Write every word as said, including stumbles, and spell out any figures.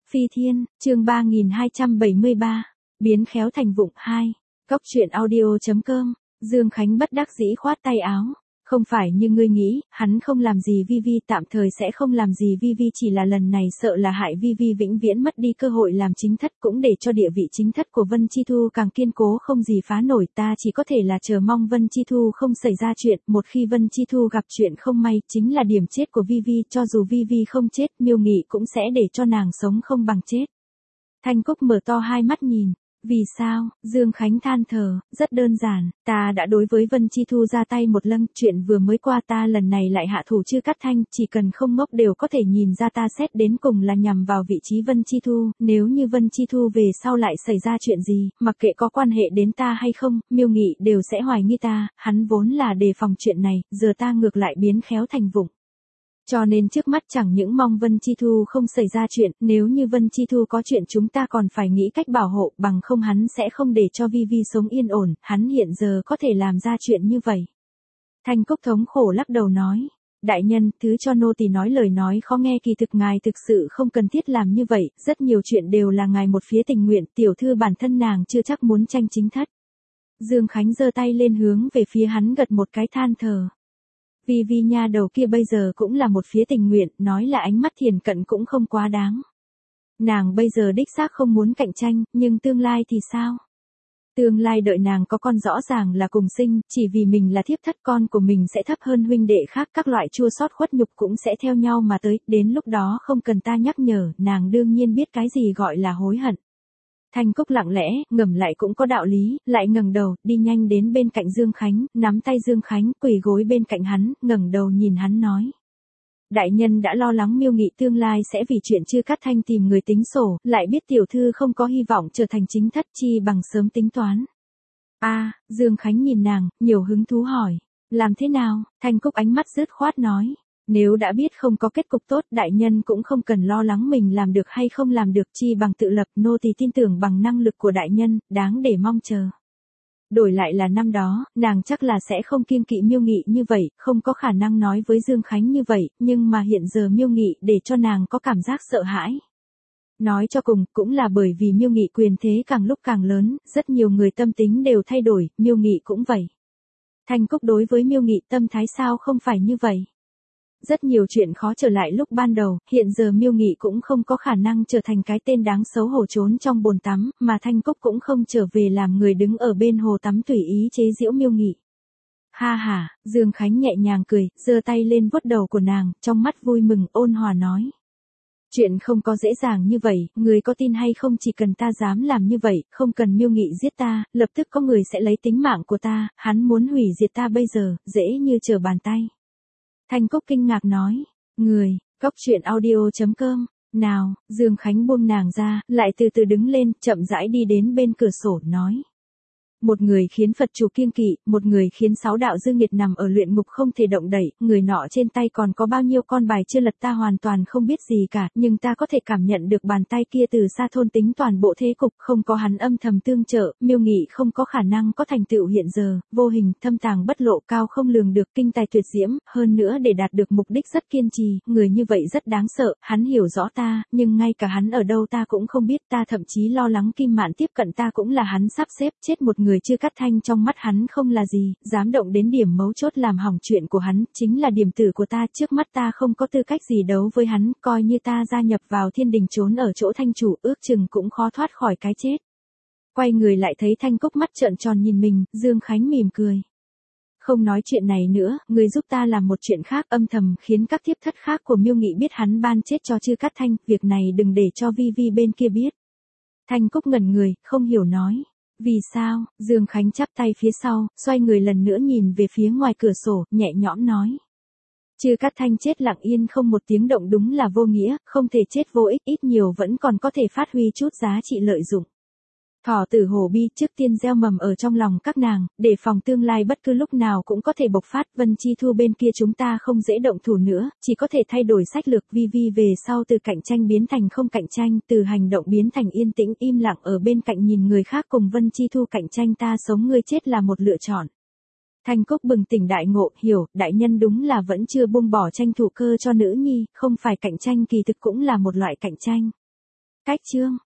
Phi Thiên, chương ba nghìn hai trăm bảy mươi ba, biến khéo thành vụng hai. Cốc truyện audio chấm com, Dương Khánh bất đắc dĩ khoát tay áo. Không phải như ngươi nghĩ, hắn không làm gì Vi Vi, tạm thời sẽ không làm gì Vi Vi, chỉ là lần này sợ là hại Vi Vi vĩnh viễn mất đi cơ hội làm chính thất, cũng để cho địa vị chính thất của Vân Chi Thu càng kiên cố không gì phá nổi. Ta chỉ có thể là chờ mong Vân Chi Thu không xảy ra chuyện, một khi Vân Chi Thu gặp chuyện không may, chính là điểm chết của Vi Vi, cho dù Vi Vi không chết, Miêu Nghị cũng sẽ để cho nàng sống không bằng chết. Thanh Cúc mở to hai mắt nhìn. Vì sao? Dương Khánh than thở, rất đơn giản, ta đã đối với Vân Chi Thu ra tay một lần, chuyện vừa mới qua ta lần này lại hạ thủ Chư Cát Thanh, chỉ cần không ngốc đều có thể nhìn ra ta xét đến cùng là nhằm vào vị trí Vân Chi Thu, nếu như Vân Chi Thu về sau lại xảy ra chuyện gì, mặc kệ có quan hệ đến ta hay không, Miêu Nghị đều sẽ hoài nghi ta, hắn vốn là đề phòng chuyện này, giờ ta ngược lại biến khéo thành vụng. Cho nên trước mắt chẳng những mong Vân Chi Thu không xảy ra chuyện, nếu như Vân Chi Thu có chuyện chúng ta còn phải nghĩ cách bảo hộ, bằng không hắn sẽ không để cho Vi Vi sống yên ổn, hắn hiện giờ có thể làm ra chuyện như vậy. Thanh Cúc thống khổ lắc đầu nói, đại nhân, thứ cho nô tỳ nói lời nói khó nghe, kỳ thực ngài thực sự không cần thiết làm như vậy, rất nhiều chuyện đều là ngài một phía tình nguyện, tiểu thư bản thân nàng chưa chắc muốn tranh chính thất. Dương Khánh giơ tay lên hướng về phía hắn gật một cái than thở. Vi Vi nha đầu kia bây giờ cũng là một phía tình nguyện, nói là ánh mắt thiền cận cũng không quá đáng. Nàng bây giờ đích xác không muốn cạnh tranh, nhưng tương lai thì sao? Tương lai đợi nàng có con rõ ràng là cùng sinh, chỉ vì mình là thiếp thất, con của mình sẽ thấp hơn huynh đệ khác, các loại chua xót khuất nhục cũng sẽ theo nhau mà tới, đến lúc đó không cần ta nhắc nhở, nàng đương nhiên biết cái gì gọi là hối hận. Thanh Cúc lặng lẽ, ngầm lại cũng có đạo lý, lại ngẩng đầu, đi nhanh đến bên cạnh Dương Khánh, nắm tay Dương Khánh, quỳ gối bên cạnh hắn, ngẩng đầu nhìn hắn nói. Đại nhân đã lo lắng Miêu Nghị tương lai sẽ vì chuyện Chư Cát Thanh tìm người tính sổ, lại biết tiểu thư không có hy vọng trở thành chính thất, chi bằng sớm tính toán. A, à, Dương Khánh nhìn nàng, nhiều hứng thú hỏi, làm thế nào? Thanh Cúc ánh mắt dứt khoát nói. Nếu đã biết không có kết cục tốt, đại nhân cũng không cần lo lắng mình làm được hay không làm được, chi bằng tự lập, nô tỳ tin tưởng bằng năng lực của đại nhân, đáng để mong chờ. Đổi lại là năm đó, nàng chắc là sẽ không kiêng kỵ Miêu Nghị như vậy, không có khả năng nói với Dương Khánh như vậy, nhưng mà hiện giờ Miêu Nghị để cho nàng có cảm giác sợ hãi. Nói cho cùng, cũng là bởi vì Miêu Nghị quyền thế càng lúc càng lớn, rất nhiều người tâm tính đều thay đổi, Miêu Nghị cũng vậy. Thanh Cúc đối với Miêu Nghị tâm thái sao không phải như vậy? Rất nhiều chuyện khó trở lại lúc ban đầu, hiện giờ Miêu Nghị cũng không có khả năng trở thành cái tên đáng xấu hổ trốn trong bồn tắm, mà Thanh Cúc cũng không trở về làm người đứng ở bên hồ tắm tùy ý chế giễu Miêu Nghị. Ha ha, Dương Khánh nhẹ nhàng cười, giơ tay lên vuốt đầu của nàng, trong mắt vui mừng ôn hòa nói. Chuyện không có dễ dàng như vậy, người có tin hay không, chỉ cần ta dám làm như vậy, không cần Miêu Nghị giết ta, lập tức có người sẽ lấy tính mạng của ta, hắn muốn hủy diệt ta bây giờ, dễ như trở bàn tay. Thanh Cúc kinh ngạc nói, người, cốc truyện audio chấm com, nào, Dương Khánh buông nàng ra, lại từ từ đứng lên, chậm rãi đi đến bên cửa sổ, nói. Một người khiến Phật chủ kiêng kỵ, một người khiến sáu đạo dương nghiệt nằm ở luyện ngục không thể động đậy, người nọ trên tay còn có bao nhiêu con bài chưa lật ta hoàn toàn không biết gì cả, nhưng ta có thể cảm nhận được bàn tay kia từ xa thôn tính toàn bộ thế cục, không có hắn âm thầm tương trợ, Miêu Nghị không có khả năng có thành tựu hiện giờ, vô hình, thâm tàng bất lộ, cao không lường được, kinh tài tuyệt diễm, hơn nữa để đạt được mục đích rất kiên trì, người như vậy rất đáng sợ, hắn hiểu rõ ta, nhưng ngay cả hắn ở đâu ta cũng không biết, ta thậm chí lo lắng Kim Mạn tiếp cận ta cũng là hắn sắp xếp, chết một người Chư Cát Thanh trong mắt hắn không là gì, dám động đến điểm mấu chốt làm hỏng chuyện của hắn, chính là điểm tử của ta, trước mắt ta không có tư cách gì đấu với hắn, coi như ta gia nhập vào thiên đình trốn ở chỗ Thanh chủ, ước chừng cũng khó thoát khỏi cái chết. Quay người lại thấy Thanh Cúc mắt trợn tròn nhìn mình, Dương Khánh mỉm cười. Không nói chuyện này nữa, người giúp ta làm một chuyện khác, âm thầm khiến các thiếp thất khác của Miêu Nghị biết hắn ban chết cho Chư Cát Thanh, việc này đừng để cho Vi Vi bên kia biết. Thanh Cúc ngẩn người, không hiểu nói. Vì sao? Dương Khánh chắp tay phía sau, xoay người lần nữa nhìn về phía ngoài cửa sổ, nhẹ nhõm nói. Chư Cát Thanh chết lặng yên không một tiếng động đúng là vô nghĩa, không thể chết vô ích, ít nhiều vẫn còn có thể phát huy chút giá trị lợi dụng. Thỏ tử hổ bi, trước tiên gieo mầm ở trong lòng các nàng, để phòng tương lai bất cứ lúc nào cũng có thể bộc phát. Vân Chi Thu bên kia chúng ta không dễ động thủ nữa, chỉ có thể thay đổi sách lược. Vi Vi về sau từ cạnh tranh biến thành không cạnh tranh, từ hành động biến thành yên tĩnh im lặng ở bên cạnh nhìn người khác cùng Vân Chi Thu cạnh tranh, ta sống ngươi chết là một lựa chọn. Thanh Cúc bừng tỉnh đại ngộ, hiểu, đại nhân đúng là vẫn chưa buông bỏ tranh thủ cơ cho nữ nhi, không phải cạnh tranh kỳ thực cũng là một loại cạnh tranh. Cách chương